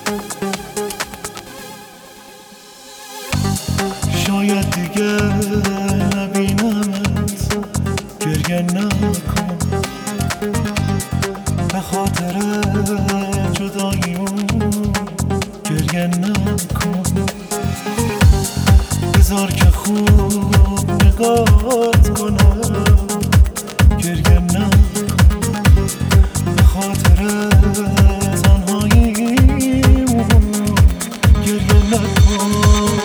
شاید دیگه نبینمت، گریه نکن به خاطر جداییمون، گریه نکن بذار که خوب نگات کنم، گریه نکن به خاطر تنهاییمون، گریه نکن.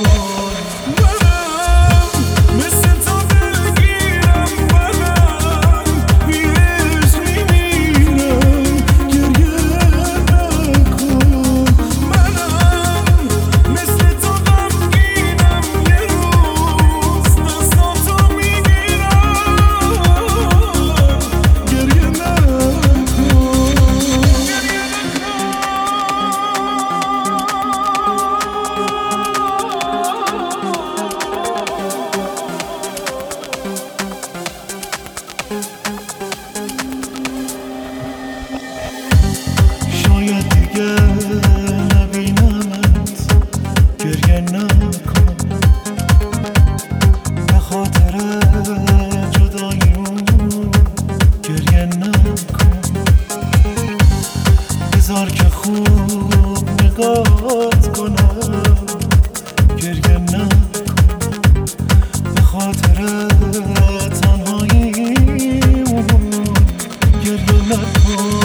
شاید دیگه نبینمت، گریه نکن به خاطر جداییمون، گریه نکن بذار که خوب نگات کنم، گریه نکن به خاطر تنهاییمون، گریه نکن.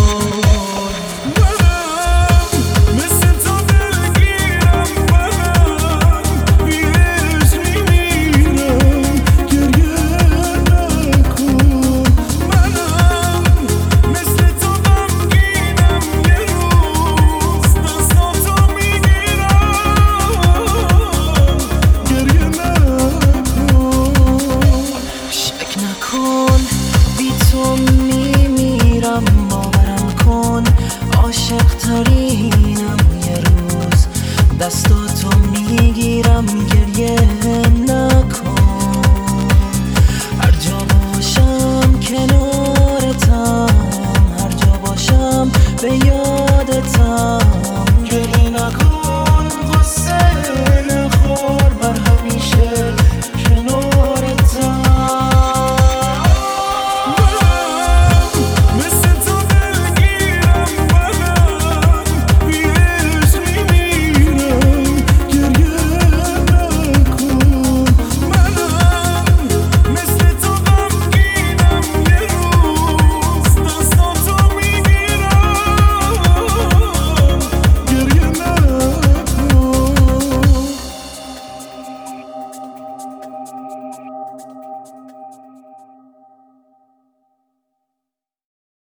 بی تو میمیرم، باورم کن عاشق ترینم، یه روز دست